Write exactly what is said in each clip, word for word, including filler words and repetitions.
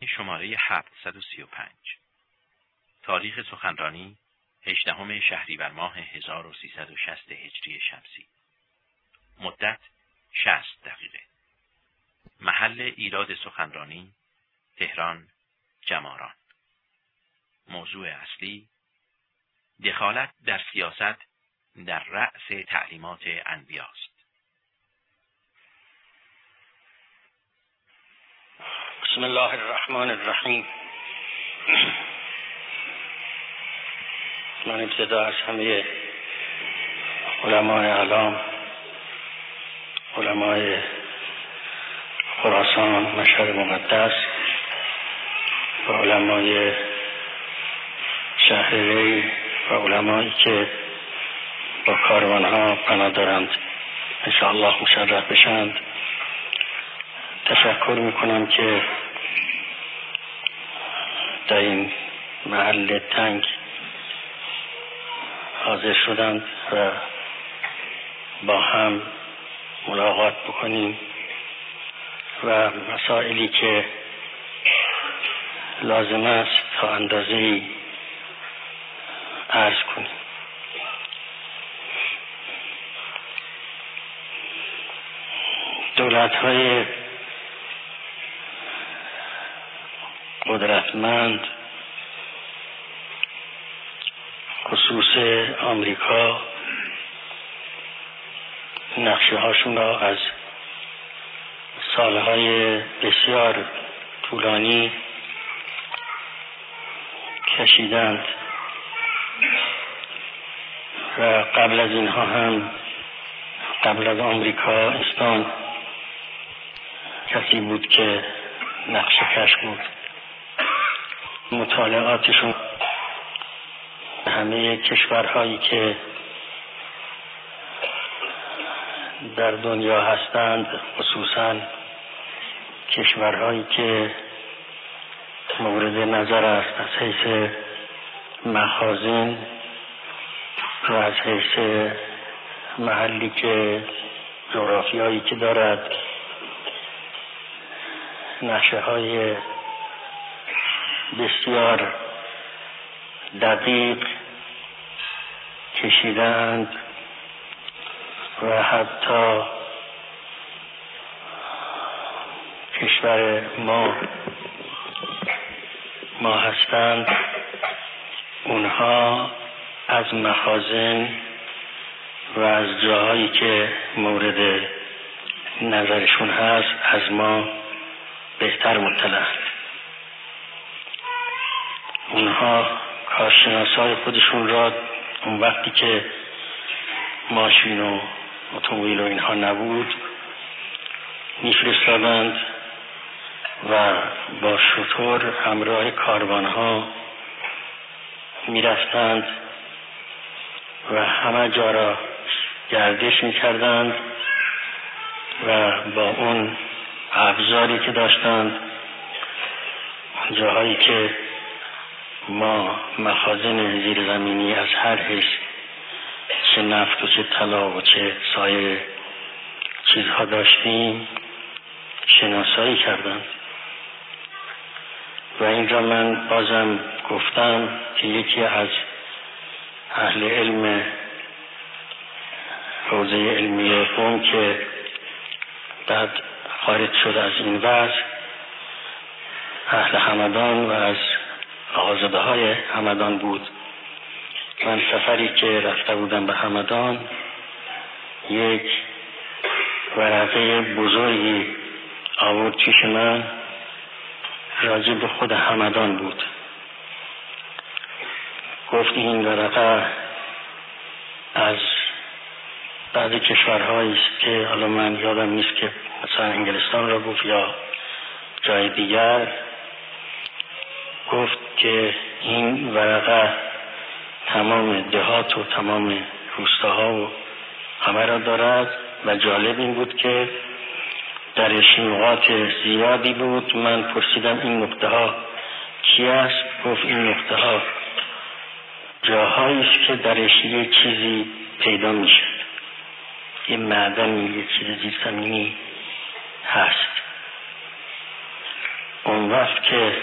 شماره هفتصد و سی و پنج. تاریخ سخنرانی هجدهم شهریور ماه هزار و سیصد و شصت هجری شمسی. مدت شصت دقیقه. محل ایراد سخنرانی تهران، جماران. موضوع اصلی دخالت در سیاست در رأس تعلیمات انبیاست. بسم الله الرحمن الرحیم. من ابتدا از همه علمای اعلام، علمای خراسان، مشهد مقدس و علمای شهر ری و علمایی که با کاروانها پناه دارند انشاءالله مشرف بشند تشکر میکنم که در این محل تنگ حاضر شدند و با هم ملاقات بکنیم و مسائلی که لازم است تا اندازه‌ای عرض کنیم. دولت‌های قدرتمند خصوص آمریکا نقشه هاشون را از سالهای بسیار طولانی کشیدند و قبل از اینها هم قبل از آمریکا اسپان کسی بود که نقشه کش بود. مطالعاتشون همه کشورهایی که در دنیا هستند، خصوصا کشورهایی که مورد نظر است از حیث مخازن و از حیث محلی که جغرافیایی که دارد، نقشه های بسیار دقیق کشیدند و حتی کشور ما ما هستند اونها از مخازن و از جاهایی که مورد نظرشون هست از ما بهتر مطلعند. اونها کارشناسای خودشون را اون وقتی که ماشین و اتومبیل و اینها نبود میفرستادند و با شتر همراه کاروانها میرفتند و همه جا را گردش میکردند و با اون ابزاری که داشتند جاهایی که ما مخازن زیرزمینی از هر حیث، چه نفت و چه طلا و چه سایر چیزها داشتیم، شناسایی کردند. و اینجا من بازم گفتم که یکی از اهل علم حوزه علمی قم که بعد خارج شد از این وضع، اهل همدان و از آقازاده های همدان بود. من سفری که رفته بودم به همدان یک ورقه بزرگی آورد پیش من راجع به خود همدان بود. گفت این ورقه از بعضی کشورهایی است که حالا من یادم نیست که مثلا انگلستان را گفت یا جای دیگر، گفت که این ورقه تمام دهات و تمام روستاها و همه را دارد و جالب این بود که درش نقاط زیادی بود. من پرسیدم این نقطه ها چی است؟ گفت این نقطه ها جاهایی است که درش یه چیزی پیدا میشه، یه معدنی، یه چیز زیرزمینی هست. اون وقت که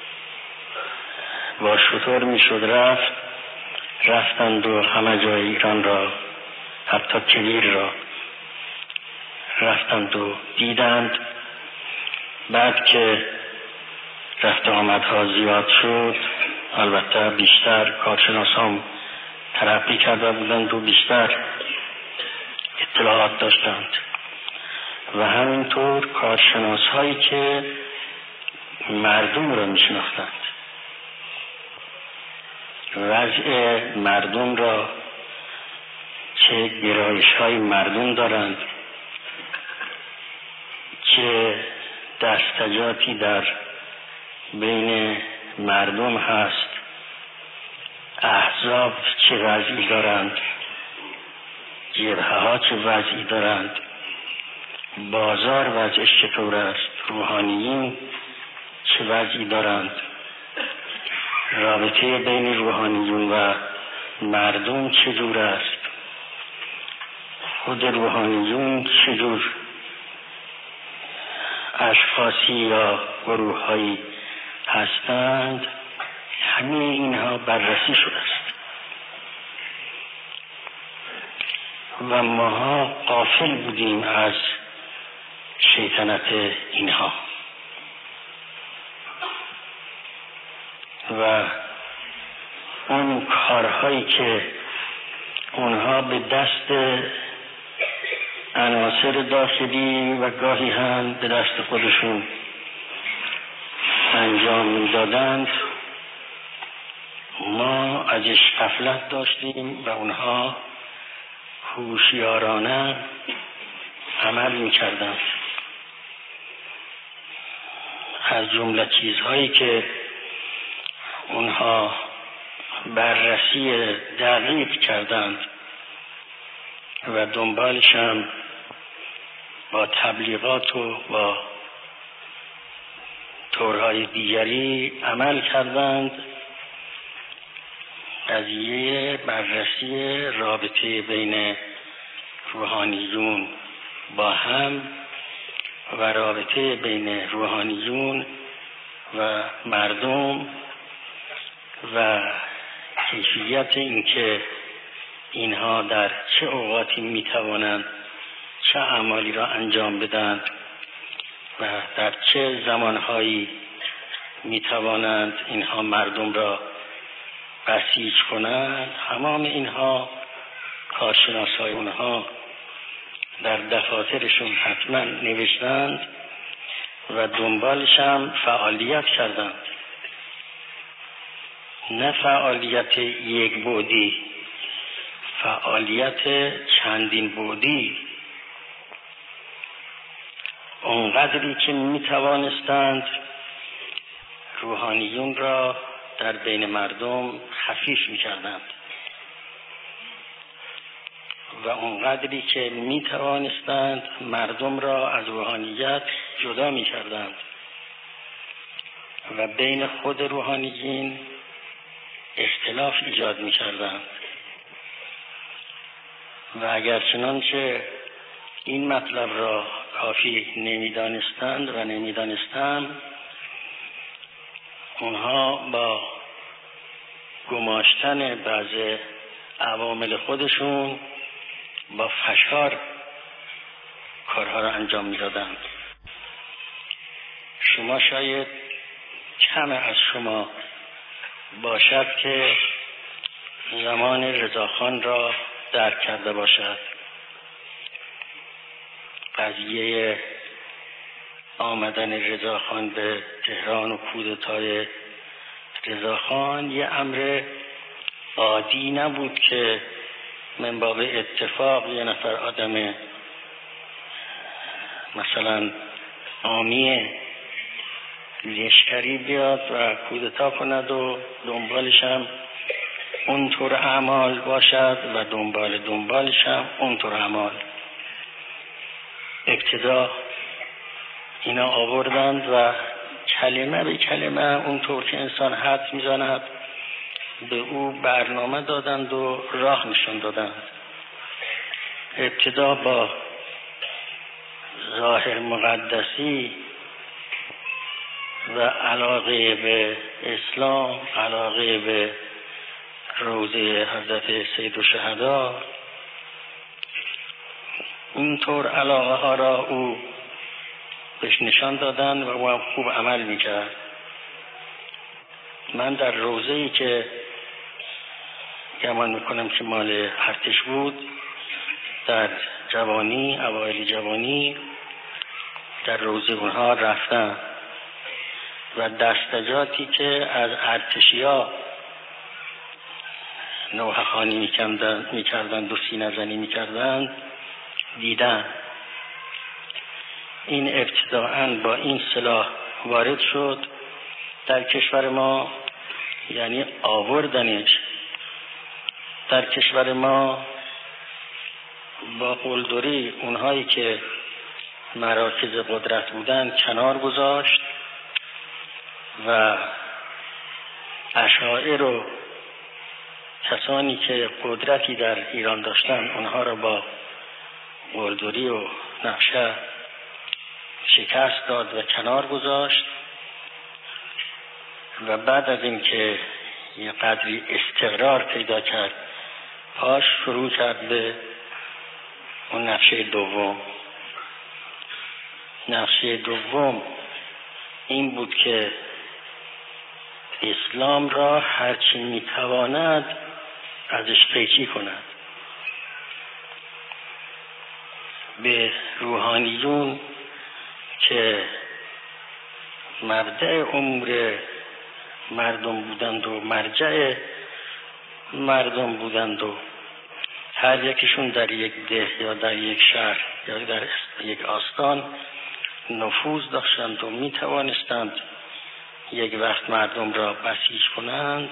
با شتر میشد رفت، رفتند و همه جای ایران را، حتی کویر را رفتند و دیدند. بعد که رفت آمدها زیاد شد، البته بیشتر کارشناسان ترقی کرده بودند و بیشتر اطلاعات داشتند و همینطور کارشناس هایی که مردم را می شناختند، وضع مردم را، چه گرایش های مردم دارند، چه دستجاتی در بین مردم هست، احزاب چه وضعی دارند، جبهه ها چه وضعی دارند، بازار وضعش چطور است، روحانیین چه وضعی دارند، رابطه بین روحانیون و مردم چجور است، خود روحانیون چجور اشخاصی یا گروه هایی هستند. همه اینها بررسی شده است و ماها غافل بودیم از شیطنت اینها و اون کارهایی که اونها به دست عناصر داخلی و گاهی هم به دست خودشون انجام میدادند، ما ازش غفلت داشتیم و اونها هوشیارانه عمل میکردند. از جمله چیزهایی که اونها بررسی دقیق کردند و دنبالش هم با تبلیغات و با طورهای دیگری عمل کردند، قضیه بررسی رابطه بین روحانیون با هم و رابطه بین روحانیون و مردم و کیفیت اینکه اینها در چه اوقاتی میتوانند چه اعمالی را انجام بدند و در چه زمانهایی میتوانند اینها مردم را بسیج کنند. تمام اینها کارشناسای اونها در دفاترشون حتما نوشتند و دنبالش هم فعالیت کردند، نه فعالیت یک بعدی، فعالیت چندین بعدی. اونقدری که می توانستند روحانیون را در بین مردم خفیف می کردند و اونقدری که می توانستند مردم را از روحانیت جدا می کردند و بین خود روحانیین اختلاف ایجاد می کردند. و اگر چنانچه این مطلب را کافی نمی دانستند و نمی دانستند، اونها با گماشتن بعض عوامل خودشون با فشار کارها را انجام می دادند. شما شاید کم از شما باشد که زمان رضاخان را درک کرده باشد. قضیه آمدن رضاخان به تهران و کودتای رضاخان یه امر عادی نبود که من باب اتفاق یه نفر آدم مثلا عامی لشکری بیاد و کودتا کند و دنبالش هم اونطور اعمال باشد و دنبال دنبالش هم اونطور اعمال. ابتدا اینا آوردند و کلمه به کلمه اونطور که انسان حد میزند به او برنامه دادند و راه نشان دادند. ابتدا با ظاهر مقدسی و علاقه به اسلام، علاقه به روضه حضرت سید الشهدا، اینطور علاقه ها را او بهش نشان دادن و او هم خوب عمل میکرد. من در روضه‌ای که گمان میکنم که مال ارتش بود، در جوانی، اوایل جوانی در روضه اونها رفتم و دستجاتی که از ارتشیا نوحه خوانی میکردند و سینه زنی میکردند دیدم. این ابتداعاً با این سلاح وارد شد در کشور ما، یعنی آوردنش در کشور ما با قلدری اونهایی که مراکز قدرت بودن کنار گذاشت و اشاعره و کسانی که قدرتی در ایران داشتن اونها را با قلدری و نقشه شکست داد و کنار گذاشت و بعد از اینکه یه قدری استقرار پیدا کرد پاش شروع کرد به اون نقشه دوم. نقشه دوم این بود که اسلام را هرچی میتواند ازش قیچی کند، به روحانیون که مبدأ امور مردم بودند و مرجع مردم بودند و هر یکیشون در یک ده یا در یک شهر یا در یک آستان نفوذ داشتند و می توانستند یک وقت مردم را بسیج کنند.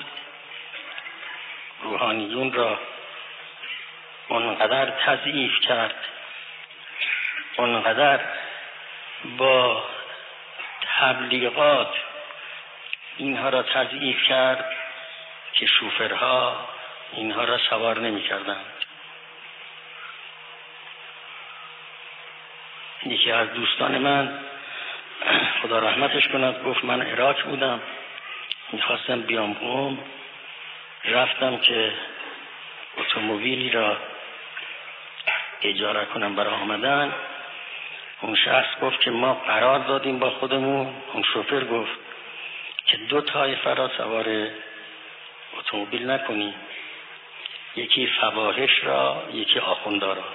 روحانیون را اونقدر تضعیف کرد، اونقدر با تبلیغات اینها را تضعیف کرد که شوفرها اینها را سوار نمی کردند. یکی از دوستان من خدا رحمتش کند گفت من عراق بودم، میخواستم بیام قم، رفتم که اتومبیلی را اجاره کنم برای آمدن. اون شخص گفت که ما قرار دادیم با خودمون، اون شوفر گفت که دو طایفه را سوار اتومبیل نکنیم، یکی فواحش را یکی آخوندا را.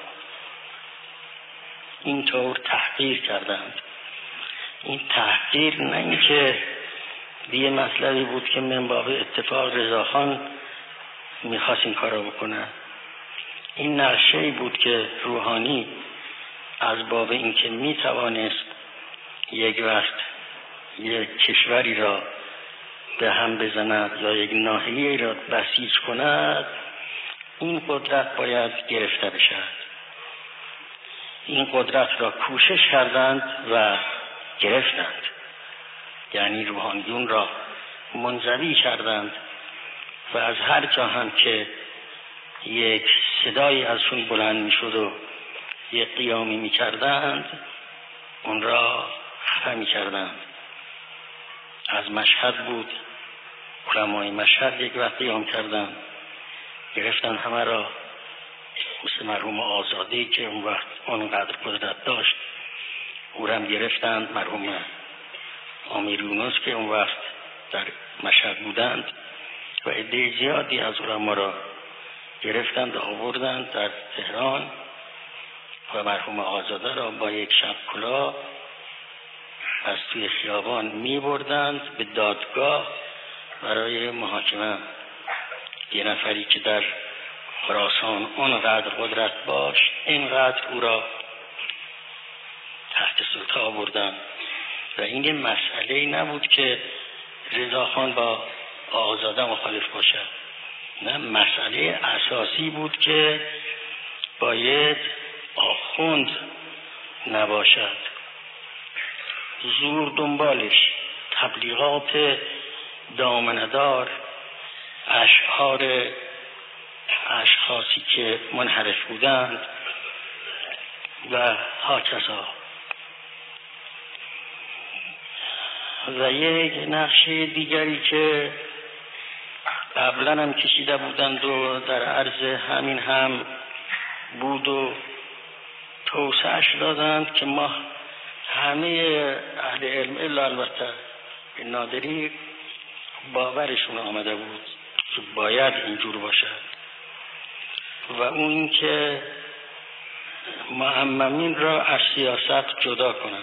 اینطور تحقیر کردند. این تحقیر نه اینکه یه مسئله بود که من باب اتفاق رضاخان میخواست این کارا بکنه، این نقشه‌ای بود که روحانی از باب اینکه میتوانست یک وقت یک کشوری را به هم بزند یا یک ناحیه‌ای را بسیج کند، این قدرت باید گرفته بشد. این قدرت را کوشش کردند و گرفتند، یعنی روحانیون را منزوی کردند و از هر جا هم که یک صدایی ازشون بلند می شد و یک قیامی می کردند اون را خفه می کردند. از مشهد بود، علمای مشهد یک وقت قیام کردند، گرفتند همه را، مثل مرحوم آزادی که اون وقت اونقدر قدرت داشت او را هم گرفتند، مرحوم امیر یونس که اون وقت در مشهد بودند و عده زیادی از علما را گرفتند و آوردند در تهران و مرحوم آزاده را با یک شب کلاه از توی خیابان می بردند به دادگاه برای محاکمه. یه نفری که در خراسان اونقدر قدرت داشت اینقدر او را تحت سلطه آوردند و این مسئله نبود که رضاخان با آزاده مخالف باشد، نه، مسئله اساسی بود که باید آخوند نباشد، زور دنبالش، تبلیغات دامندار، اشعار اشخاصی که منحرف بودند و هاکذا. و یک نقشه دیگری که قبلا هم کشیده بودند و در عرض همین هم بود و توسعه‌اش دادند که ما همه اهل علم الا البته نادری باورشون آمده بود که باید اینجور باشد و اون که معممین را از سیاست جدا کنند.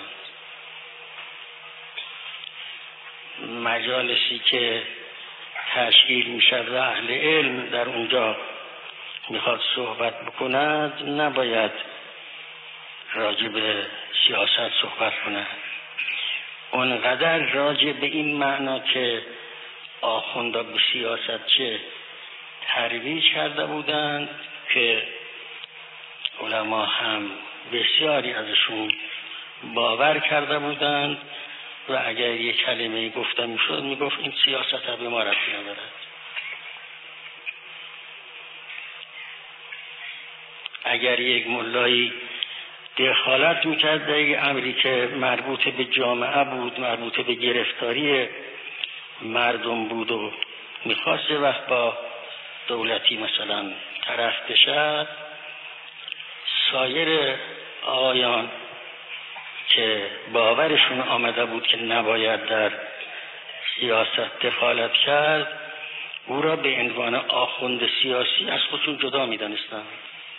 مجالسی که تشکیل میشد و اهل علم در اونجا میخواد صحبت بکند نباید راجع به سیاست صحبت کند. اونقدر راجع به این معنا که آخوندا به سیاست چه ترویج کرده بودند که علما هم بسیاری ازشون باور کرده بودند و اگر یک کلمه گفته میشد میگفت این سیاست ها به ما ربطی ندارد. اگر یک ملایی دخالت میکرد در یک امری که مربوط به جامعه بود، مربوط به گرفتاری مردم بود و میخواست وقت با دولتی مثلا طرف بشد، سایر آقایان که باورشون آمده بود که نباید در سیاست دخالت کرد او را به عنوان آخوند سیاسی از خودشون جدا می‌دانستند.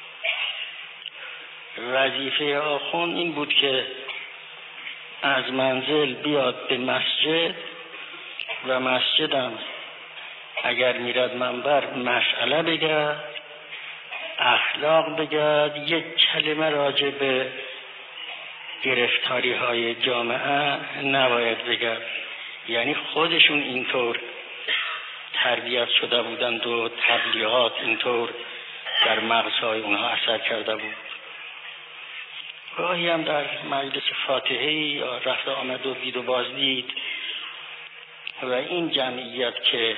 وظیفه آخوند این بود که از منزل بیاد به مسجد و مسجدم اگر میرد منبر مسئله بگه، اخلاق بگه، یک کلمه راجع به گرفتاری های جامعه نباید بگه. یعنی خودشون اینطور تربیت شده بودند و تبلیغات اینطور در مغزهای اونها اثر کرده بود. گاهی هم در مجلس فاتحه یا رفت آمد و دید و بازدید و این جمعیت که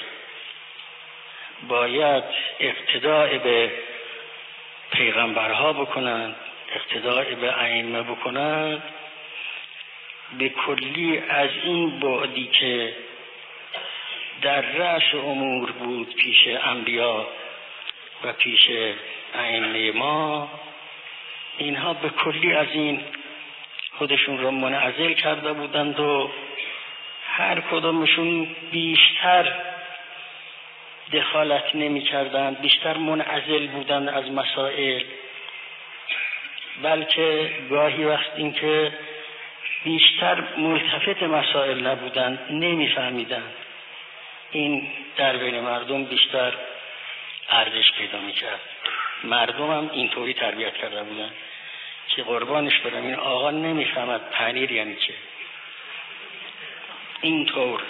باید اقتداء به پیغمبرها بکنند، اقتداء به ائمه بکنند، به کلی از این بعدی که در رأس امور بود پیش انبیا و پیش ائمه ما، اینها به کلی از این خودشون را منعزل کرده بودند و هر کدومشون بیشتر دخالت نمی کردند، بیشتر منعزل بودند از مسائل، بلکه گاهی وقت این که بیشتر ملتفت مسائل نبودند، نمی فهمیدند. این در بین مردم بیشتر ارزش پیدا می کرد. مردم هم اینطوری تربیت کرده بودند که قربانش برم این آقا نمی فهمد پنیر یعنی چه. اینطور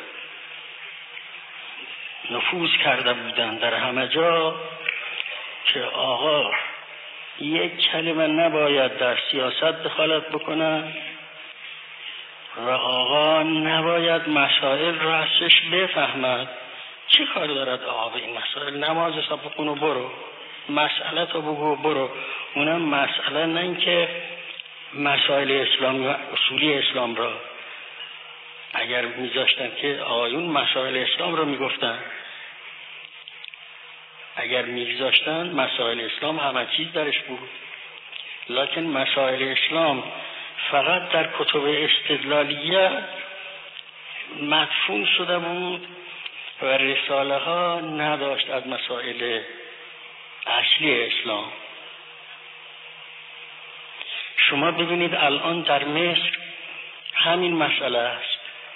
نفوذ کرده بودند در همه جا که آقا یک کلمه نباید در سیاست دخالت بکنه و آقا نباید مسائل را ازش بفهمد. چه کار دارد آقا به این مسائل؟ نماز حساب بکن و برو، مسئله تو بگو برو. اونم مسئله نه این که مسائل اسلامی و اصولی اسلام را اگر میذاشتن که آقایون مسائل اسلام را میگفتن، اگر میذاشتن مسائل اسلام همه چیز درش بود، لکن مسائل اسلام فقط در کتب استدلالیه مدفون شده بود و رساله ها نداشت از مسائل اصلی اسلام. شما ببینید الان در مصر همین مسئله است.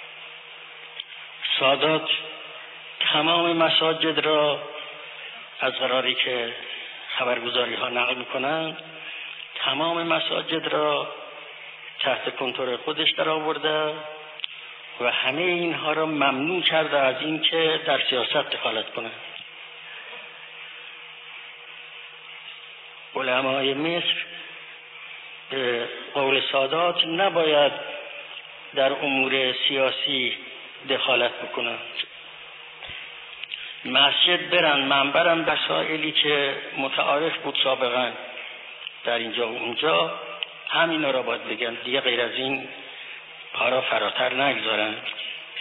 سادات تمام مساجد را از قراری که خبرگزاری ها نقل میکنند تمام مساجد را تحت کنترل خودش در آورده و همه اینها را ممنوع کرده از این که در سیاست دخالت کنند. علمای مصر به قول سادات نباید در امور سیاسی دخالت بکنند. مسجد برن، منبرن، مسائلی که متعارف بود سابقا در اینجا و اونجا همینا را باید بگن، دیگه غیر از این کارا فراتر نگذارن.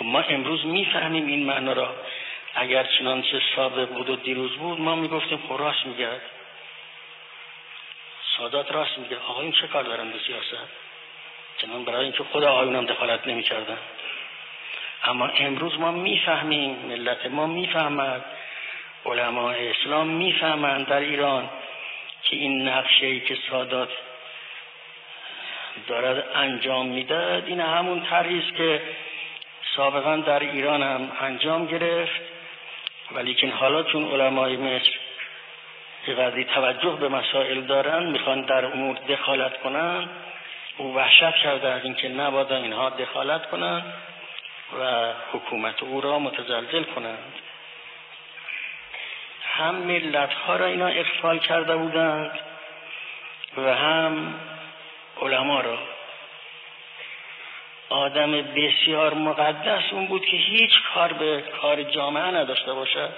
خب ما امروز میفهمیم این معنا را. اگر چنانچه سابق بود و دیروز بود ما میگفتیم خب راست میگه، سادات راست میگه، آقایون چه کار دارن به سیاست؟ چنان برای اینکه خود آقایون هم دخالت نمیکردن. اما امروز ما میفهمیم، ملت ما میفهمند، علماء اسلام میفهمند در ایران که این نقشه‌ای که سادات دارد انجام میداد این همون طرحی است که سابقا در ایران هم انجام گرفت، ولی که حالا چون علمای مصر قدری توجه به مسائل دارن میخوان در امور دخالت کنن، او وحشت کرده از اینکه نباید اینها دخالت کنن و حکومت او را متزلزل کنند. هم ملت ها را اینا اغفال کرده بودند و هم علما را. آدم بسیار مقدس اون بود که هیچ کار به کار جامعه نداشته باشد.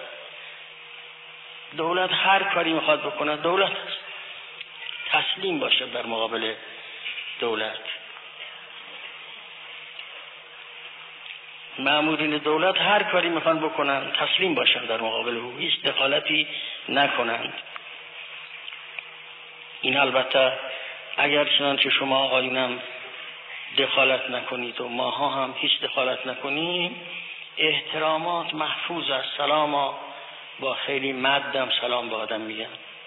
دولت هر کاری میخواد بکنه، دولت تسلیم باشه در مقابل دولت. مامورین دولت هر کاری میخوان بکنن تسلیم باشن در مقابل او، هیچ دخالتی نکنند. این البته اگر چنانچه شما آقایونم دخالت نکنید و ماها هم هیچ دخالت نکنیم، احترامات محفوظ است. سلاما با خیلی مدم سلام به آدم میگن،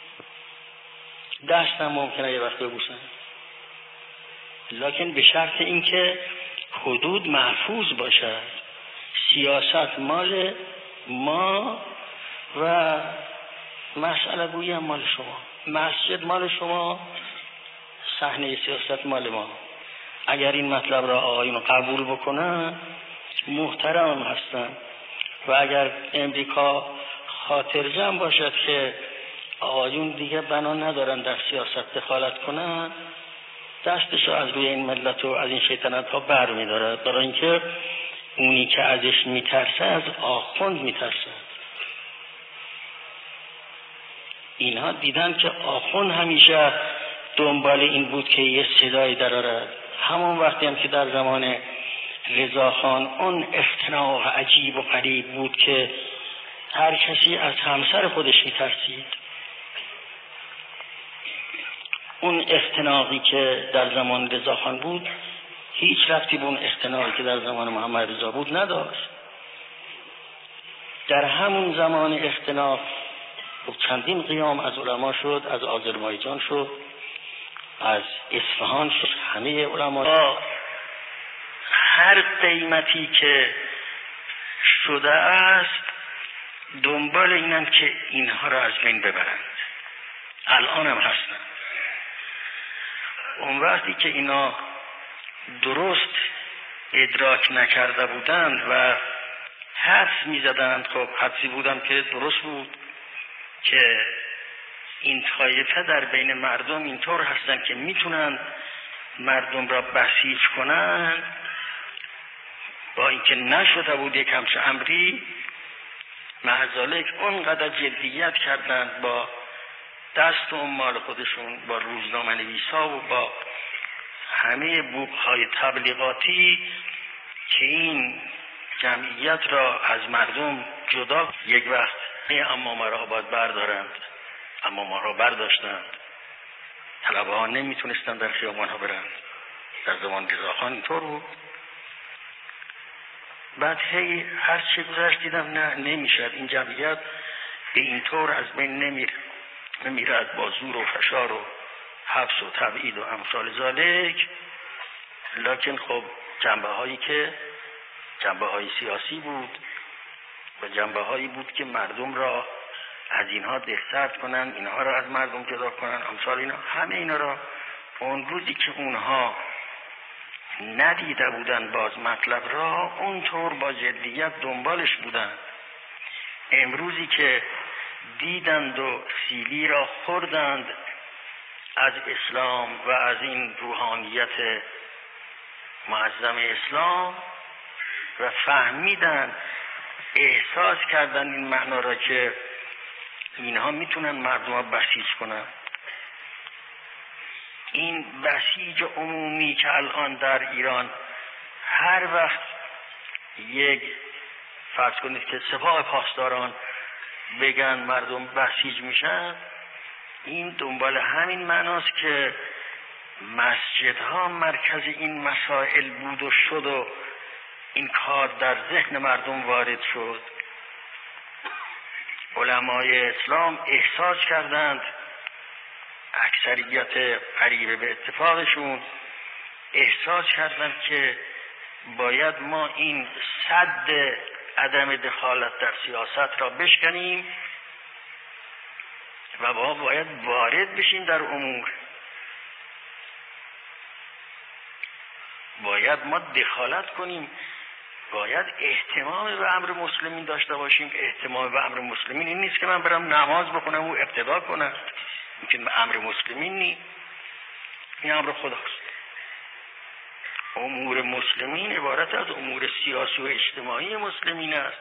دستم ممکنه یه وقت ببوسن، لکن به شرط اینکه حدود محفوظ باشد. سیاست مال ما و مسئله گویی هم مال شما، مسجد مال شما، صحنه سیاست مال ما. اگر این مطلب را آقایون قبول بکنن محترم هستن و اگر امریکا خاطر جمع باشد که آقایون دیگه بنا ندارن در سیاست دخالت کنن، دستشو از روی این ملت و از این شیطنت ها بر میداره، برای اینکه اونی که ازش میترسه از آخوند میترسه. اینها دیدن که آخوند همیشه دنبال این بود که یه صدایی درآورد. همون وقتی هم که در زمان رضاخان اون اختناق عجیب و غریب بود که هر کسی از همسر خودش میترسید، اون اختناقی که در زمان رضاخان بود هیچ ربطی به اون اختناقی که در زمان محمد رضا بود نداشت. در همون زمان اختناق چندین قیام از علما شد، از آذربایجان شد، از اصفهان شد، همه علما هر قیمتی که شده است دنبال اینن که اینها را از بین ببرند. الان هم هستن. اون وقتی که اینا درست ادراک نکرده بودند و حدس می زدند، خب حدسی بودم که درست بود که این طایفه در بین مردم اینطور هستن که میتونن مردم را بسیج کنن، با اینکه نشده بود یک همچه امری، معذالک اونقدر جدیت کردند با دست و مال خودشون، با روزنامه نویسا و با همه بوقهای تبلیغاتی که این جمعیت را از مردم جدا. یک وقت اما ما را باید بردارند، اما ما را برداشتند. طلبه ها نمیتونستند در خیابان ها برند. در زمان رضاخان اینطور بود. بعد هی هر چه گذشت دیدم نه نمیشد، این جمعیت به اینطور از بین نمیر نمیرد با زور و فشار و حبس و تبعید و امثال ذالک. لکن خب جنبه هایی که جنبه های سیاسی بود و جنبه هایی بود که مردم را از اینها دسترد کنن، اینها را از مردم جدا کنن، امثال اینا، همه اینا را اون روزی که اونها ندیده بودن باز مطلب را اونطور با جدیت دنبالش بودن. امروزی که دیدند و سیلی را خوردند از اسلام و از این روحانیت معظم اسلام و فهمیدن، احساس کردن این معنا را که اینها میتونن مردم را بسیج کنن. این بسیج عمومی که الان در ایران هر وقت یک فرض کنید که سپاه پاسداران بگن مردم بسیج میشن، این دنبال همین معناست که مسجدها مرکز این مسائل بود و شد و این کار در ذهن مردم وارد شد. علمای اسلام احساس کردند، اکثریت قریب به اتفاقشون احساس کردند که باید ما این سد عدم دخالت در سیاست را بشکنیم و ما باید وارد بشیم در امور. باید ما دخالت کنیم، باید اهتمام به امر مسلمین داشته باشیم. اهتمام به امر مسلمین این نیست که من برم نماز بخونم و اقتدا کنم، این به امر مسلمین نیست، این امر خداست. امور مسلمین عبارت از امور سیاسی و اجتماعی مسلمین است.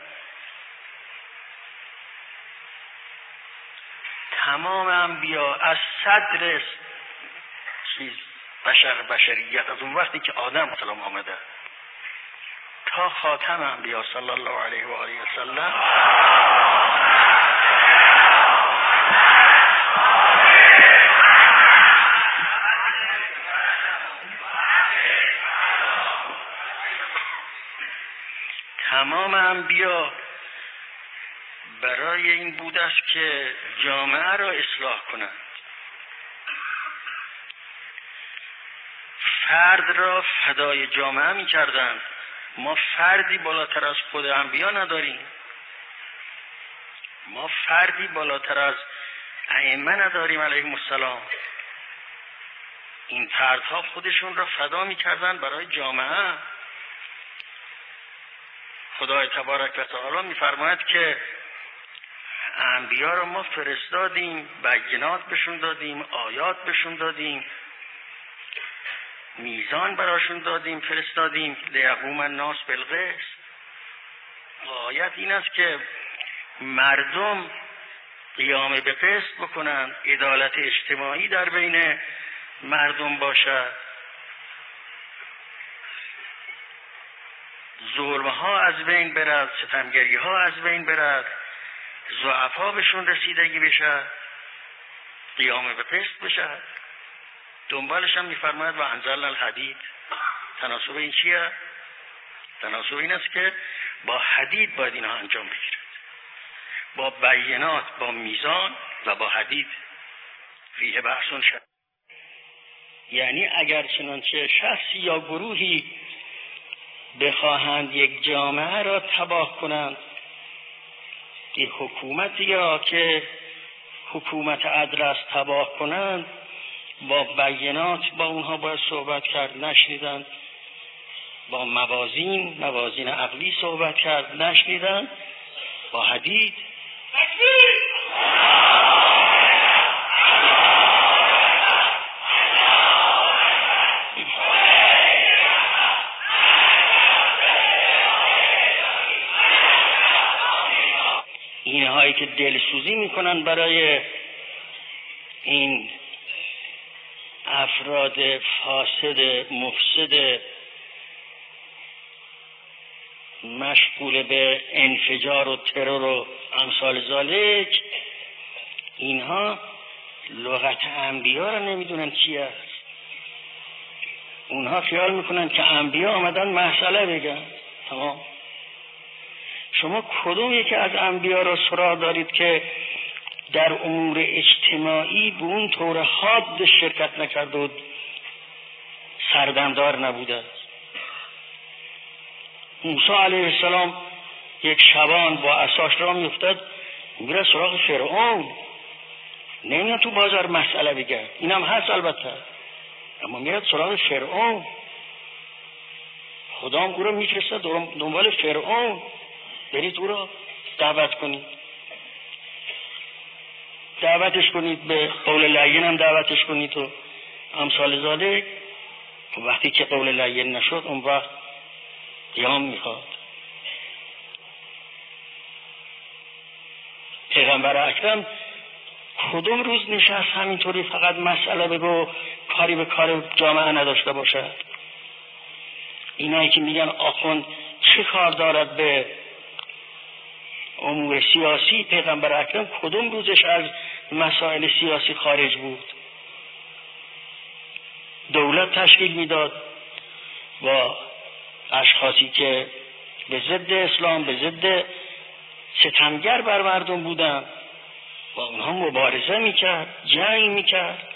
تمام انبیا از صدر چیز بشر بشریت، از اون وقتی که آدم سلام آمده تا خاتم انبیا صلی الله علیه و آله و سلم، تمام انبیا برای این بود است که جامعه را اصلاح کنند، فرد را فدای جامعه می کردند. ما فردی بالاتر از خود انبیا نداریم، ما فردی بالاتر از ائمه نداریم علیهم السلام. این فردها خودشون را فدا می کردند برای جامعه. خدای تبارک و تعالی می‌فرماید که انبیا را ما فرستادیم، بینات بهشون دادیم، آیات بهشون دادیم، میزان براشون دادیم، فرستادیم لیقوم الناس بالقسط. آیت این است که مردم قیام به قسط بکنند، عدالت اجتماعی در بین مردم باشد، ظلم ها از بین برد، ستمگری ها از بین برد، ضعفا بهشون رسیدگی بشه، قیام به قسط بشه. دنبالش هم میفرماید و انزلنا الحدید. تناسب این چیه؟ تناسب این است که با حدید باید اینها انجام بگیرد، با بینات، با میزان و با حدید. فیه بحثون شد. یعنی اگر چنانچه شخصی یا گروهی بخواهند یک جامعه را تباه کنند، یک حکومت یا که حکومت عدل است تباه کنند، با بینات با اونها باید صحبت کرد، نشنیدند. با موازین موازین عقلی صحبت کرد، نشنیدند. با حدید اینهایی که دلسوزی میکنن برای این افراد فاسد مفسد مشغول به انفجار و ترور و امثال ذالک، اینها لغت انبیا را نمیدونن چی است. اونها خیال میکنن که انبیا آمدن مسئله بگن. تمام. شما کدوم یکی از انبیا را سراغ دارید که در امور اجتماعی به اون طور حاد شرکت نکرده و سردمدار نبوده؟ موسی علیه السلام یک شبان با عصاش را میافتاد میره سراغ فرعون، نمیاد تو بازار مسئله بگه، اینم هست البته، اما میاد سراغ فرعون. خدا هم او را میفرسته دنبال فرعون، برید او را دعوت کنید، دعوتش کنید، به قول لعین هم دعوتش کنید و امثال ذالک. وقتی که قول لعین نشد، اون وقت قیام میخواد. پیغمبر اکرم کدوم روز نشست همینطوری فقط مسئله بگو، کاری به کار جامعه نداشته باشد؟ اینایی که میگن آخوند چه کار دارد به امور سیاسی؟ پیغمبر اکرم کدوم روزش از مسائل سیاسی خارج بود؟ دولت تشکیل میداد با اشخاصی که به ضد اسلام، به ضد ستمگر بر مردم بودن، با اونها مبارزه میکرد، جنگ میکرد.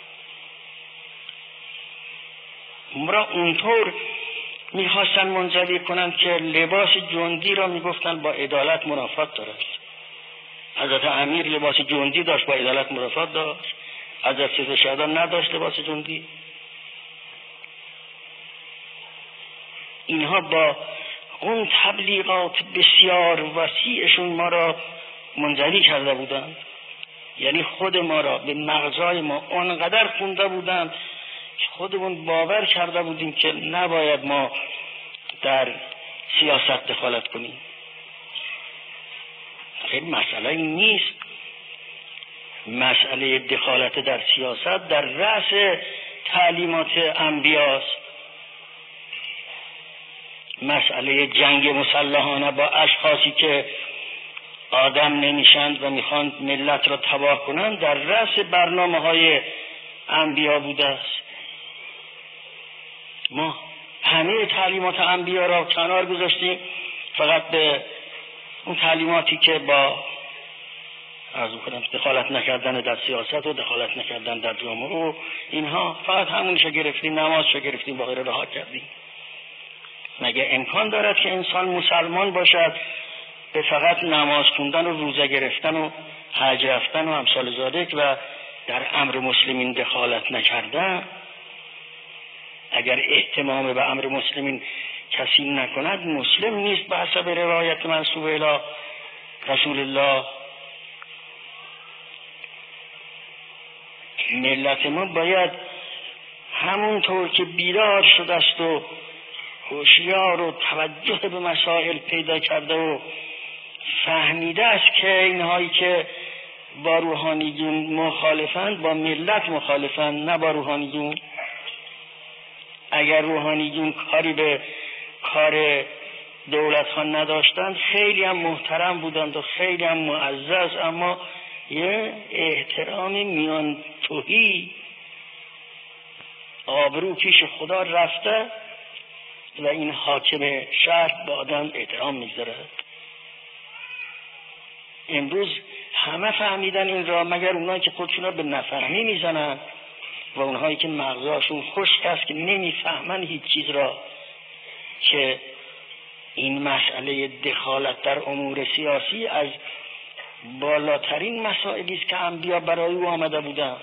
مرا اونطور میخواستن منزوی کنن که لباس جندی را میگفتن با عدالت منافات دارد. حضرت امیر لباس جندی داشت، با عدالت منافات داشت. حضرت سید شهدا نداشت لباس جندی. اینها با اون تبلیغات بسیار وسیعشون ما را منزوی کرده بودند. یعنی خود ما را به مغزای ما اونقدر خونده بودند که خودمون باور کرده بودیم که نباید ما در سیاست دخالت کنیم. خیلی مسئله این نیست. مسئله دخالت در سیاست در رأس تعلیمات انبیاست. مسئله جنگ مسلحانه با اشخاصی که آدم نمیشند و میخوان ملت را تباه کنند در رأس برنامه های انبیا بوده است. ما همه تعلیمات انبیا را کنار گذاشتیم، فقط به اون تعلیماتی که با عرض کنم دخالت نکردن در سیاست و دخالت نکردن در جامعه و اینها، فقط همونشو گرفتیم، نمازشو گرفتیم، باقی رو رها کردیم. مگه امکان دارد که انسان مسلمان باشد به فقط نماز خوندن و روزه گرفتن و حج رفتن و امثال ذالک و در امر مسلمین دخالت نکردن؟ اگر اهتمام به امر مسلمین کسی نکند مسلم نیست به حسب روایت منسوب الی رسول الله. ملت ما باید همونطور که بیدار شده است و هوشیار و توجه به مسائل پیدا کرده و فهمیده است که اینهایی که با روحانیون مخالفند با ملت مخالفند، نه با روحانیون. اگر روحانیون کاری به کار دولت ها نداشتند خیلی هم محترم بودند و خیلی هم معزز، اما یه احترام میان توهی آبرو پیش خدا رفته و این حاکم شهر با آدم احترام میگذاره. امروز همه فهمیدن این را مگر اونایی که خودشون را به نفهمی میزنن و اونهایی که مغزاشون خشک است که نمیفهمن هیچ چیز را، که این مسئله دخالت در امور سیاسی از بالاترین مسائلی است که انبیا برای او آمده بودند.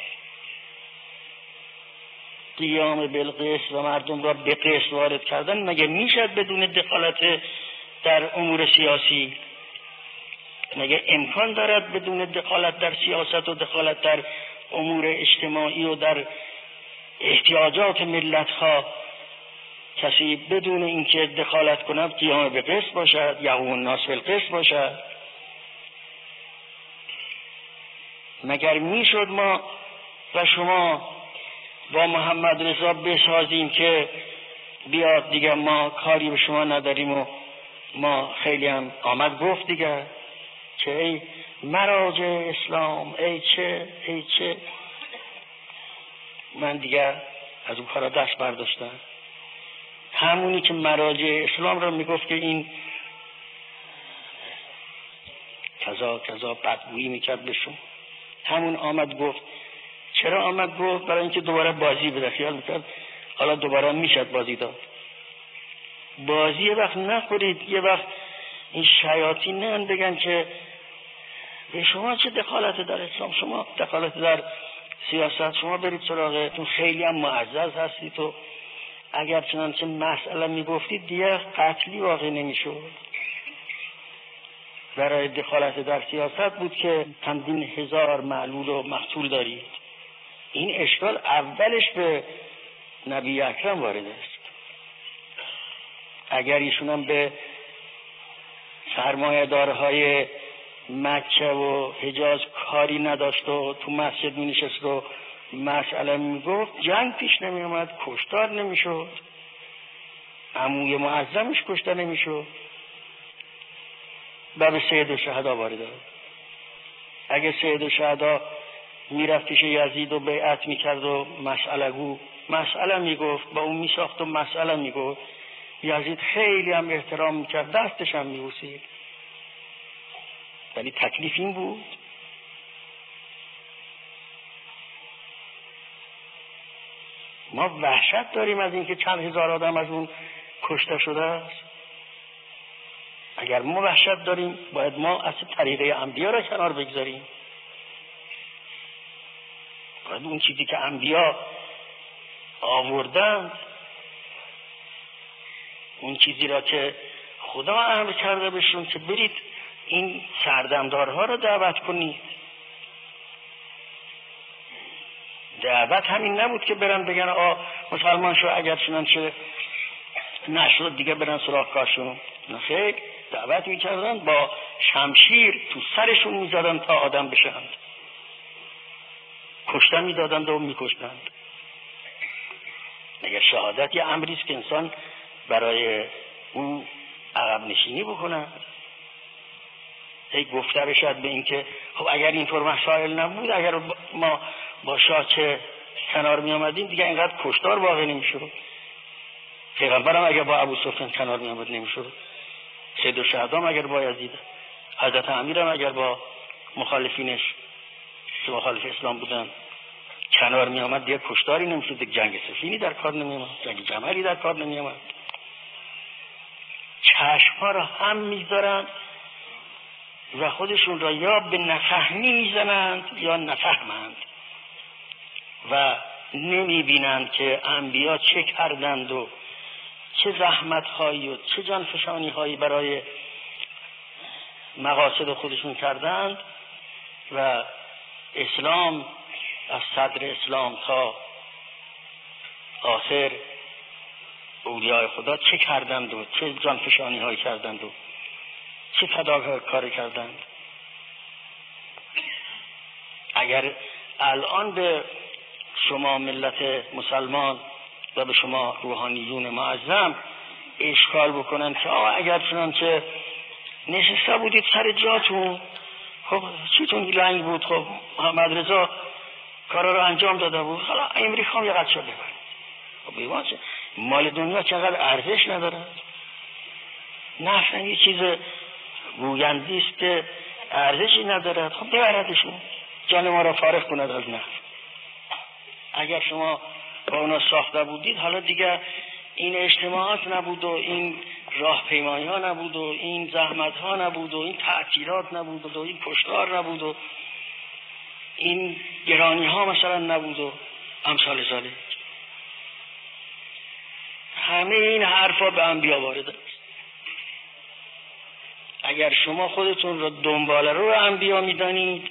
قیام بالقسط و مردم را به قسط وارد کردن مگه میشد بدون دخالت در امور سیاسی؟ مگه امکان دارد بدون دخالت در سیاست و دخالت در امور اجتماعی و در احتیاجات ملت ها کسی بدون اینکه دخالت کند قیام به قسط باشد، یقوم الناس بالقسط باشد؟ مگر میشد ما و شما با محمد رضا بسازیم که بیاد دیگه ما کاری به شما نداریم و ما خیلی هم آمد گفت دیگه که ای مراجع اسلام، ای چه ای چه من دیگه از اون کارا دست برداشتم. همونی که مراجع اسلام را میگفت که این کذا کذا بدگویی میکرد بهشون، همون آمد گفت. چرا آمد گفت؟ برای اینکه دوباره بازی بده. خیال میکرد حالا دوباره میشد بازی داد. بازی یه وقت نخورید، یه وقت این شیاطین نه بگن که به شما چه دخالت در اسلام، شما دخالت در سیاست، شما برید سراغتون، خیلی هم معزز هستید و اگر چنانچه مسئله میگفتید دیگه قتلی واقع نمیشد. برای دخالت در سیاست بود که چندین هزار معلول و مقتول دارید. این اشکال اولش به نبی اکرم وارد است. اگر ایشون هم به سرمایه‌دارهای مکه و حجاز کاری نداشت و تو مسجد می نشست و مسئله می گفت، جنگ پیش نمی اومد، کشتار نمی شد. عموی معظمش کشته نمیشد و به سید الشهدا وارد داد. اگه سید الشهدا میرفت پیش یزید و بیعت میکرد و مسئله گو مسئله میگفت، با اون میساخت و مسئله میگفت، یزید خیلی هم احترام میکرد، دستش هم میبوسید. ولی تکلیف این بود ما وحشت داریم از اینکه چند هزار آدم از اون کشته شده است. اگر ما وحشت داریم باید ما از طریقه انبیا را کنار بگذاریم. باید اون چیزی که انبیا آوردند، اون چیزی را که خدا امر کرده بهشون که برید این سردمدارها را دعوت کنید. دعوت همین نبود که برن بگن آ مسلمان شو، اگر چنانچه نشد دیگه برن سراغ کارشون. نه خیر، دعوت میکردن، با شمشیر تو سرشون میزدن تا آدم بشند، کشتن میدادند و میکشتند. اگر شهادت یه امری است که انسان برای او عقب نشینی بکنه، هی گفته بشد به این که خب اگر اینطور مسائل نبود، اگر ما با شاه چه کنار می آمدیم دیگه اینقدر کشتار واقع نمی شد. پیغمبر هم اگر با ابو سفیان کنار می آمد نمی شد. سید الشهدا هم اگر با یزید، حضرت امیر هم اگر با مخالفینش که مخالف اسلام بودن کنار می آمد دیگه کشتاری نمی شد، جنگ سفینی در کار نمی آمد، جنگ جملی در کار نمی آمد. چشمها را هم می دارند و خودشون را یا به نفهمی می زنند یا نفهمند و نمی بینند که انبیا چه کردند و چه زحمت هایی و چه جانفشانی هایی برای مقاصد خودشون کردند و اسلام از صدر اسلام تا آخر اولیاء خدا چه کردند و چه جانفشانی هایی کردند و چه فداکاری کردند. اگر الان به شما ملت مسلمان و به شما روحانیون معظم اشکال بکنن که آقا اگر چنانچه نشسته بودید سر جاتون، خب چیتون لنگ بود، خب محمد رضا کارا رو انجام داده بود، حالا امریکا هم یقت شد ببرید. خب بیوان چه مال دنیا چقدر ارزش نداره؟ نفع یه چیز گویندی است که ارزشی ندارد، خب ببردشون، جان ما را فارغ کند از نفع. اگر شما با اونا ساخته بودید حالا دیگه این اجتماعات نبود و این راه پیمانی ها نبود و این زحمت ها نبود و این تعطیلات نبود و این کشتار نبود و این گرانی ها مثلا نبود و امثال ذالک. همه این حرفا به انبیا وارد است. اگر شما خودتون را دنباله رو انبیا میدانید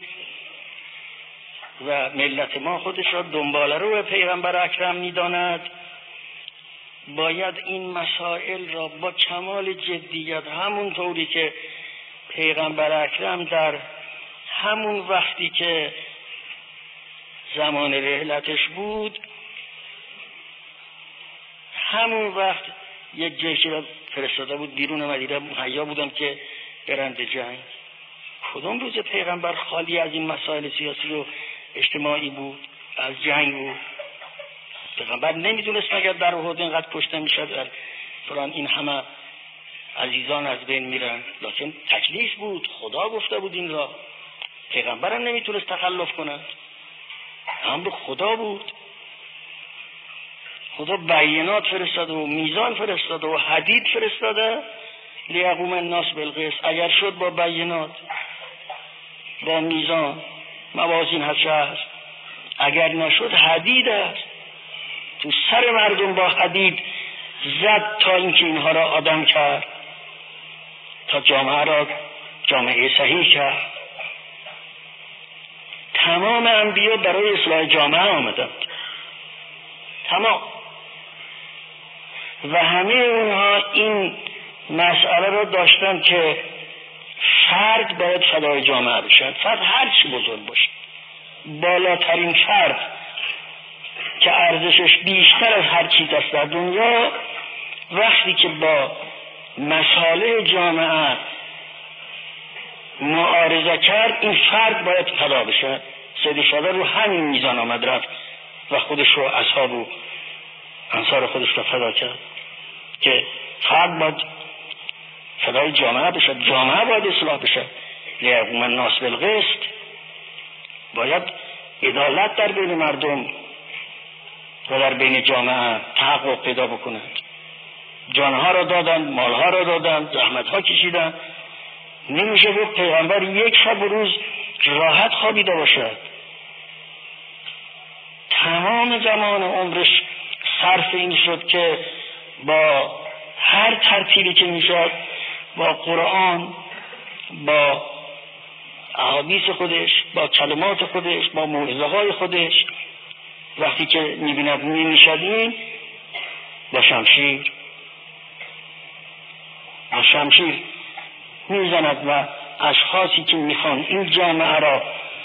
و ملت ما خودش را دنباله رو پیغمبر اکرم میداند، باید این مسائل را با کمال جدیت، همون طوری که پیغمبر اکرم در همون وقتی که زمان رحلتش بود، همون وقت یک جیشی را فرستاده بود بیرون مدینه، مهیا بودن که برند جنگ. کدوم روز پیغمبر خالی از این مسائل سیاسی و اجتماعی بود، از جنگ بود؟ پیغمبر نمیدونست مگر در احد اینقدر کشته میشد، در فلان این همه عزیزان از بین میرن، لکن تکلیف بود، خدا گفته بود این را، پیغمبر هم نمیتونست تخلف کنه، امر خدا بود. خدا بینات فرستاده و میزان فرستاده و حدید فرستاده لیقوم الناس بالقسط. اگر شد با بینات، با میزان، موازین هست هست، اگر نشد حدید است، تو سر مردم با حدید زد تا اینکه اینها را آدم کرد، تا جامعه را جامعه صحیح کرد. تمام انبیا برای اصلاح جامعه آمدند، تمام، و همه اونها این مسئله را داشتن که فرد باید فدای جامعه بشن. فرد هر چی بزرگ باشه، بالاترین فرد که ارزشش بیشتر از هر چیز است در دنیا وقتی که با مصالح جامعه معارضه کرد، این فرد باید فدا بشه. سید شادر رو همین میزان آمد رفت و خودش رو، اصحاب و انصار خودش رو فدا کرد که فرد باید فدای جامعه بشه، جامعه باید اصلاح بشه. لیقوم الناس بالقسط، باید عدالت در بین مردم و در بین جامعه تحقق پیدا بکنند. جانها را دادند، مالها را دادند، زحمتها کشیدند. نمیشه گفت پیغمبر یک شب و روز راحت خوابیده باشد. تمام زمان عمرش صرف این شد که با هر ترتیبی که میشد، با قرآن، با احادیث خودش، با کلمات خودش، با موعظه های خودش، وقتی که میبیند نمیشدیم، با شمشیر با شمشیر میزند و اشخاصی که میخوان این جامعه را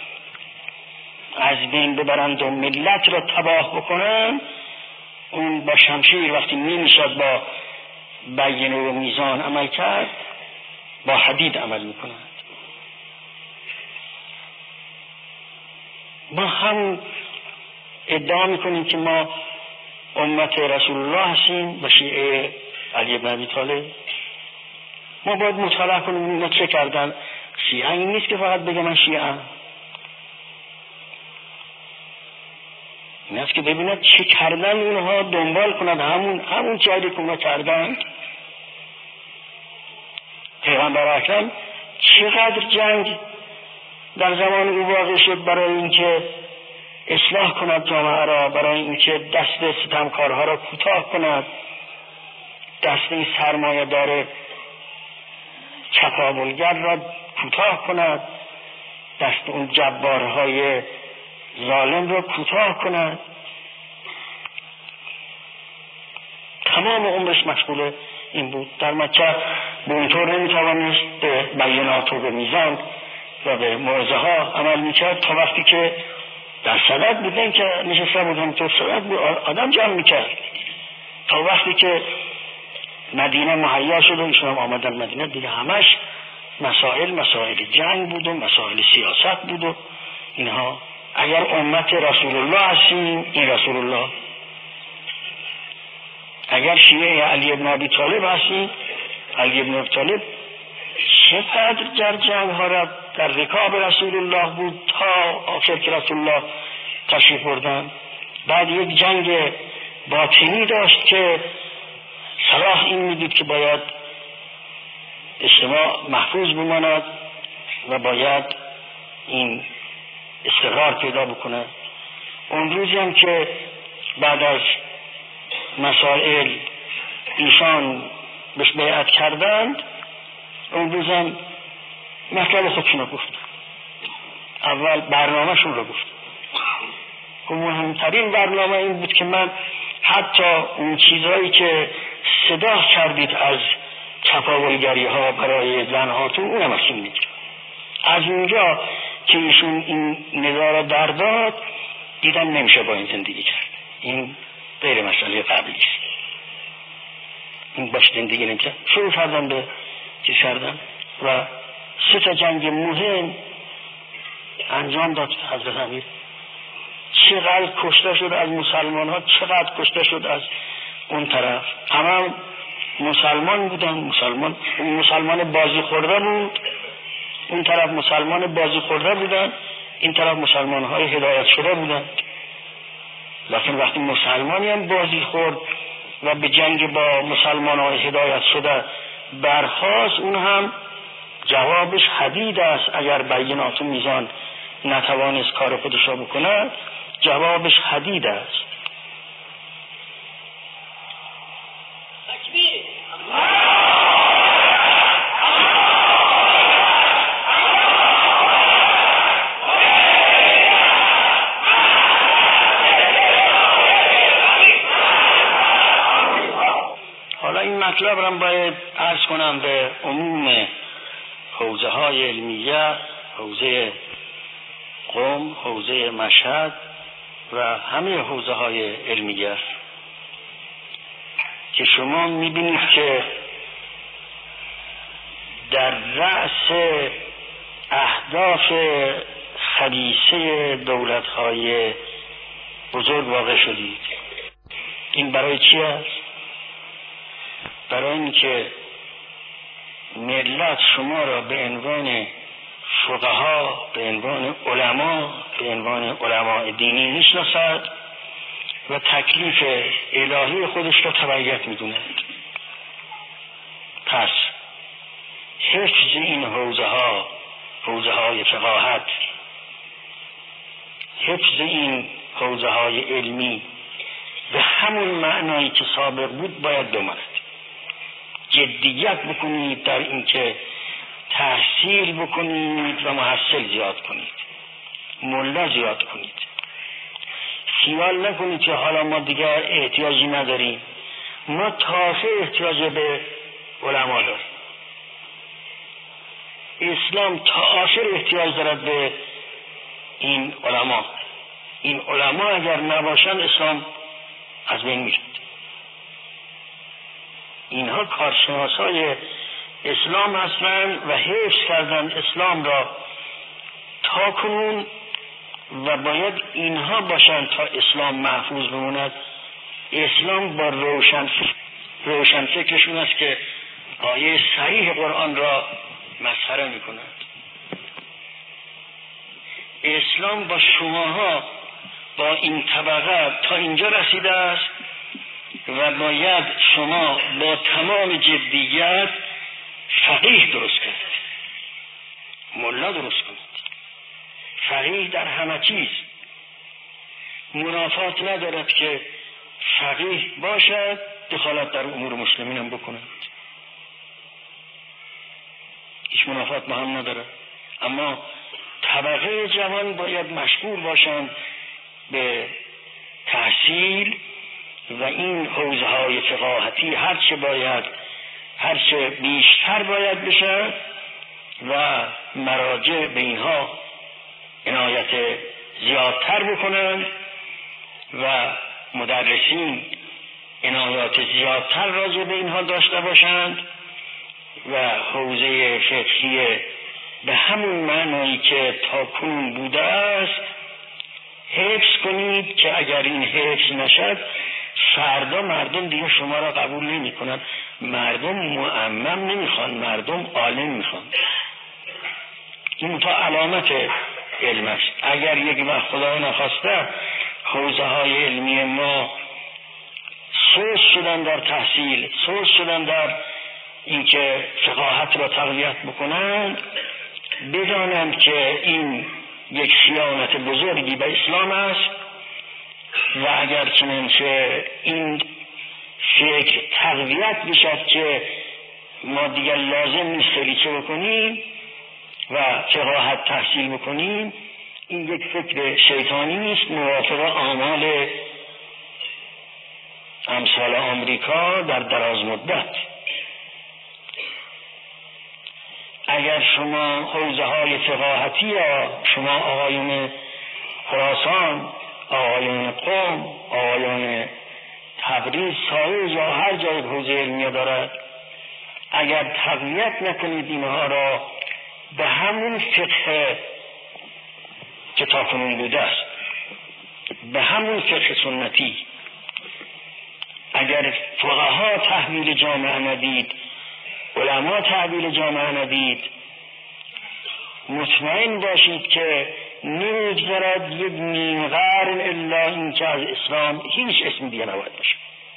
از بین ببرند و ملت را تباه بکنند، اون با شمشیر وقتی نمیشد با بیانه و میزان عمل کرد، با حدید عمل میکنند. ما هم ادعا میکنیم که ما امت رسول الله هستیم و شیعه علی بن ابی طالب. ما باید مطالعه کنیم اینا چه کردن. شیعه این نیست که فقط بگه من شیعه ام، این است که ببیند چه کردن اونها، دنبال کنند همون همون چیزی که اونها کردن. پیغمبر اکرم چقدر جنگ در زمان او واقع شد برای اینکه اصلاح کند جامعه را، برای اینکه دست ستمکارها را کوتاه کند، دست این سرمایه دار چپاولگر را کوتاه کند، دست اون جبارهای ظالم را کوتاه کند. تمام عمرش مشغول این بود. در مکه به اونطور نمیتوانست به بیانات و به میزان و به موعظه ها عمل میکرد تا وقتی که در صدد بودن که نشسته بود همونطور صدد بود آدم جمع میکرد، تا وقتی که مدینه مهیا شد و ایشون هم آمدن مدینه، دیگه همش مسائل مسائل جنگ بود و مسائل سیاست بود و اینها. اگر امت رسول الله هستیم، این رسول الله. اگر شیعه علی بن ابی طالب هستیم، علی بن ابی طالب چقدر در جنگ ها را در رکاب رسول الله بود تا آخر که رسول الله تشریف بردن. بعد یک جنگ باطنی داشت که صلاح این میدید که باید اجتماع محفوظ بماند و باید این استقرار پیدا بکنه. اون روزی هم که بعد از مسائل ایشان بهش بیعت کردند، اون روز هم مطلب خودشون رو گفت، اول برنامهشون رو گفت. مهمترین برنامه این بود که من حتی اون چیزهایی که صدا کردید از چپاولگری ها برای زنهاتون، اونم از این میگیرم. از اونجا که ایشون این ندا را در داد، دیدن نمیشه با این زندگی کرد، این غیر مسئله قبلی است، این باش زندگی نمیشه. شروع کردن به چه کردن و سه تا جنگ مهم انجام داد حضرت امیر. چقدر کشته شد از مسلمان ها، چقدر کشته شد از اون طرف. همه مسلمان بودن، مسلمان مسلمان بازی خورده بود، اون طرف مسلمان بازی خورده بودن، این طرف مسلمان های هدایت شده بودن. لیکن وقتی مسلمانی هم بازی خورد و به جنگ با مسلمان های هدایت شده برخاست، اون هم جوابش حدید است. اگر بینات و میزان نتوانست کار خودش را بکنه، جوابش حدید است. حالا این مطلب را باید عرض کنم به عموم حوزه های علمیه، حوزه قم، حوزه مشهد و همه حوزه های علمیه، که شما میبینید که در رأس اهداف خبیثه دولت‌های بزرگ واقع شدید. این برای چی است؟ برای اینکه ملت شما را به عنوان فقها، به عنوان علما، به عنوان علماء دینی میشناسد و تکلیف الهی خودش را تبعیت میدونند. پس حفظ این حوزه ها، حوزه های فقاهت، حفظ این حوزه های علمی به همون معنایی که سابق بود باید بماند. جدیت بکنید در اینکه تحصیل بکنید و محصل زیاد کنید، ملا زیاد کنید. خیال نکنید که حالا ما دیگر احتیاجی نداریم. ما تازه احتیاج به علما داریم. اسلام تا آخر احتیاج دارد به این علما. این علما اگر نباشند اسلام از بین میرد. اینها کارشناسای اسلام هستند و حفظ کردن اسلام را تا کنون و باید اینها باشند تا اسلام محفوظ بماند. اسلام با روشن روشن فکرشون است که آیه صریح قرآن را مسخره می کند. اسلام با شماها با این طبقه تا اینجا رسیده است و باید شما با تمام جدیت فقیه درست کنید، ملا درست کنید. فقیه در همه چیز. منافات ندارد که فقیه باشد دخالت در امور مسلمین هم بکند، هیچ منافات با هم ندارد. اما طبقه جوان باید مشغول باشند به تحصیل و این حوزه های فقاهتی هرچه باید هرچه بیشتر باید بشه و مراجع به اینها عنایت زیادتر بکنند و مدرسین عنایت زیادتر راجع به اینها داشته باشند و حوزه فقهی به همون معنایی که تا کنون بوده است حفظ کنید که اگر این حفظ نشد فردا مردم دیگه شما را قبول نمی کنند. مردم معمم نمی خوان، مردم عالم می خوان. این تا علامت علم است. اگر یک وقت خدا نخواسته حوزه های علمی ما سوس شدن در تحصیل، سوس شدن در اینکه فقاهت را تقویت بکنند، بدانند که این یک خیانت بزرگی به اسلام است و اگر چنانچه این فکر تقویت بشد که ما دیگر لازم نیست خیلی چه بکنیم و فقاهت تحصیل بکنیم، این یک فکر شیطانی نیست، موافق آمال امثال آمریکا در دراز مدت. اگر شما حوزه های فقاهتی یا شما آقایون خراسان، آقایون قم، آقایون تبریز، سایر یا هر جای حوزه علمی دارد، اگر تقویت نکنید اینها را به همون فقه که تاکنون بوده است، به همون فقه سنتی، اگر فقها تحویل جامعه ندید، علما تحویل جامعه ندید، مطمئن باشید که نمیگذرد یک نیم قرن الا این که از اسلام هیچ اسم دیگه نباید باشه.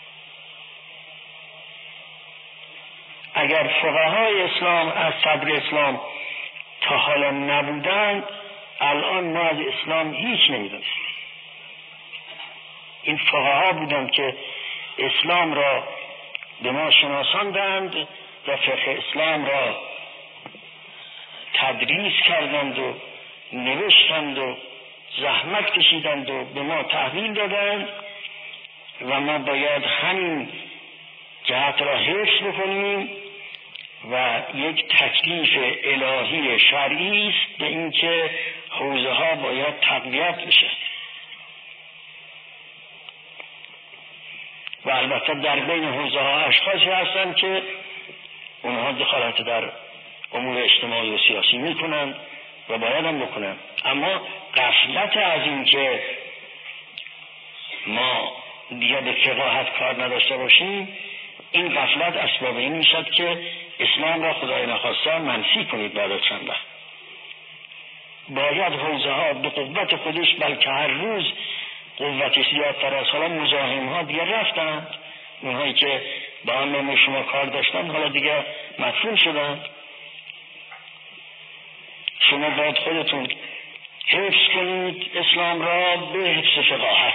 اگر فقهای اسلام از صدر اسلام تا حالا نبودند، الان ما از اسلام هیچ نمیدونستیم. این فقها بودند که اسلام را به ما شناساندند و فقه اسلام را تدریس کردند و نوشتند و زحمت کشیدند و به ما تحویل دادند و ما باید همین جهت را حفظ بکنیم و یک تکلیف الهی شرعی است به اینکه حوزه ها باید تقویت بشه. و البته در بین حوزه ها اشخاصی هستند که اونها دخالت در امور اجتماعی و سیاسی میکنند و باید هم بکنند، اما غفلت از این که ما دیگه به فقاهت کار نداشته باشیم، این غفلت اسباب این میشد که اسلام را خدای نخواسته منفی کنید بعد از چند وقت. باید حوزه ها به قوت خودش، بلکه هر روز قوت زیادتر از حالا مزاحم ها دیگه رفتند، اونهایی که با هم شما کار داشتن حالا دیگه مفهوم شدند. شما باید خودتون حفظ کنید اسلام را به حفظ فقاهت.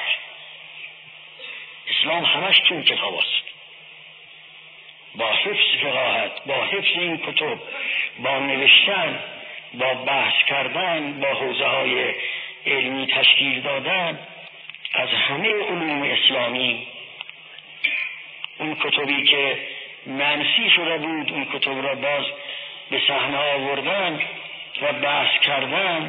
اسلام همش چون کتاب است. با حفظ فقاهت، با حفظ این کتب، با نوشتن، با بحث کردن، با حوزه های علمی تشکیل دادن از همه علوم اسلامی، اون کتبی که منفی شده بود اون کتب را باز به صحنه آوردن و بحث کردن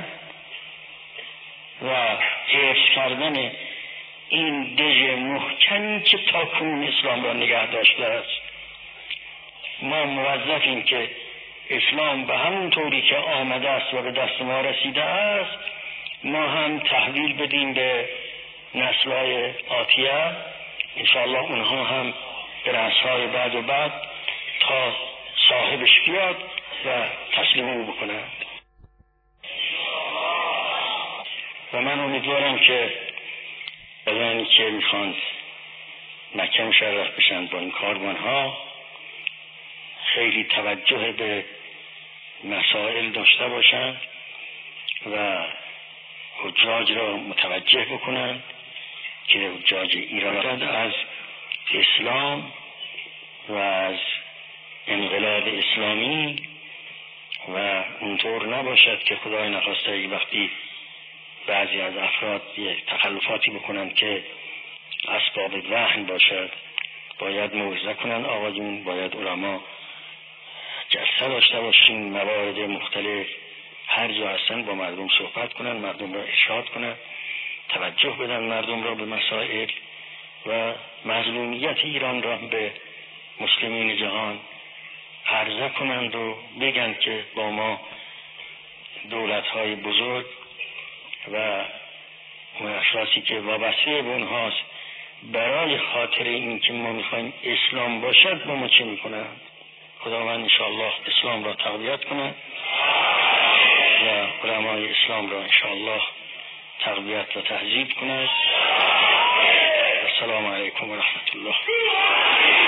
و حفظ کردن این دژ محکمی که تاکنون اسلام را نگه داشته است. ما موظفیم که اسلام به همون طوری که آمده است و به دست ما رسیده است ما هم تحویل بدیم به نسل‌های آتیه، انشاءالله اونها هم به نسل‌های بعد و بعد تا صاحبش بیاد و تسلیم او بکنند. و من امیدوارم که بزنی که میخوان مکه مشرف بشن با این کاروان ها خیلی توجه به مسائل داشته باشند و حجاج را متوجه بکنند که حجاج ایران از اسلام و از انقلاب اسلامی و اونطور نباشد که خدای نخواسته یک وقتی بعضی از افراد یک تخلفاتی بکنند که اسباب وهن باشد. باید موعظه کنند آقایون، باید علما جلسه داشته باشیم، موارد مختلف هر جا هستن با مردم صحبت کنن، مردم را ارشاد کنن، توجه بدن مردم را به مسائل و مظلومیت ایران را به مسلمین جهان عرضه کنند و بگن که با ما دولت‌های بزرگ و اون اشخاصی که وابسته به اونهاست برای خاطر این که ما میخوایم اسلام باشد با ما چه میکنن. خداوند انشاءالله اسلام را تقویت کنه و علمای اسلام را انشاءالله تقویت و تهذیب کنه. السلام علیکم و رحمت الله.